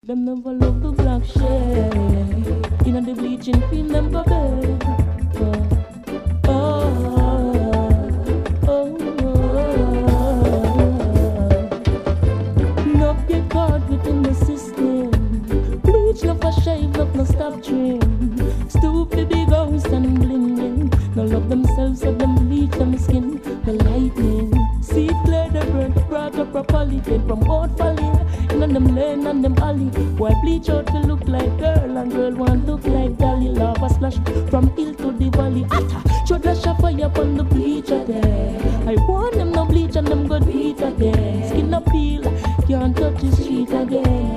Them never love the black shade. In the bleaching cream, them go bed. Not get caught within the system. Bleach, love for shave, love no stop trim. Stupid big house and blinging. No love themselves, so them bleach them skin. The lightning. See clear the burn, brought up properly. Came from both falling. In them lane and them alley. Why bleach out to look like girl and girl want look like dolly. Lava splash from hill to the valley. Atta, should dash a fire upon the bleach again. I want them no bleach and them good beat again. Skin no peel, can't touch the street again.